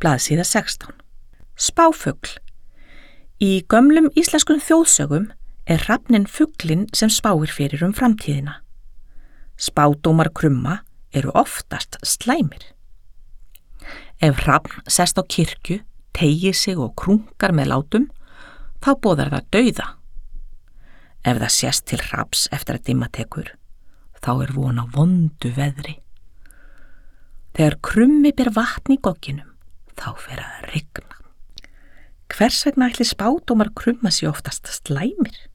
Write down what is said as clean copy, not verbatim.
blaðsíða 16. Spáfugl. Í gömlum íslenskum þjóðsögum hrafninn fuglinn sem spáir fyrir framtíðina. Spádómar krumma eru oftast slæmir. Ef hrafn sest á kirkju, teygir sig og krúnkar með látum, þá boðar það dauða. Ef það sést til hrafns eftir að dimma tekur, þá von á vondu veðri. Þegar krummi ber vatn í gogginum, þá fer að rigna. Hvers vegna ætli spádómar krumma sig oftast slæmir?